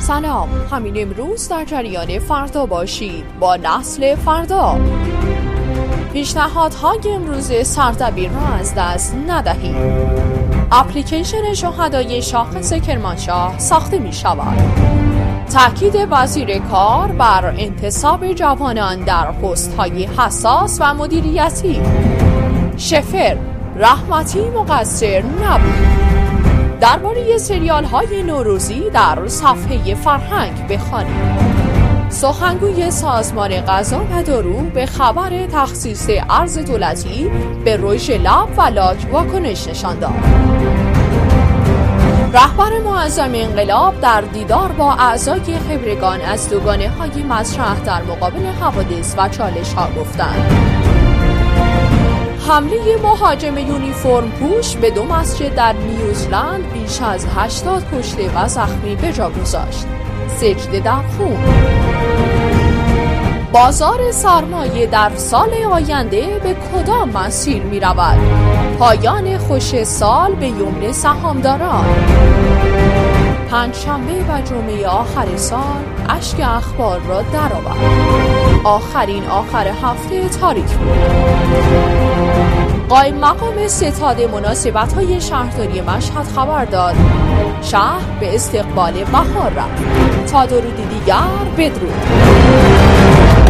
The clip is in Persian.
سلام، همین امروز در جریان فردا باشید با نسل فردا. پیشنهادهای امروز سردبیر را از دست ندهید. اپلیکیشن شهدای شاخص کرمانشاه ساخته می شود. تاکید وزیر کار بر انتصاب جوانان در پست‌های حساس و مدیریتی. شفر رحمتی مقصر نبود. درباره سریال‌های نوروزی در صفحه فرهنگ بخوانید. سخنگوی سازمان غذا و دارو به خبر تخصیص ارز دولتی به رژ لب و لاک واکنش نشان داد. رهبر معظم انقلاب در دیدار با اعضای خبرگان از دوگانه‌های مطرح در مقابل حوادث و چالش‌ها گفتند. حمله مهاجم یونیفرم پوش به 2 مسجد در نیوزلند بیش از 80 کشته و زخمی به جا گذاشت. سجده در خون. بازار سرمایه در سال آینده به کدام مسیر می رود؟ پایان خوش سال به یمن سهامداران. پنجشنبه و جمعه آخر سال اشک اخبار را درآورد. آخر هفته تاریک بود. قائم مقام ستاد مناسبت‌های شهرداری مشهد خبر داد شهر به استقبال بهار رفت. تا درودی دیگر بدرود.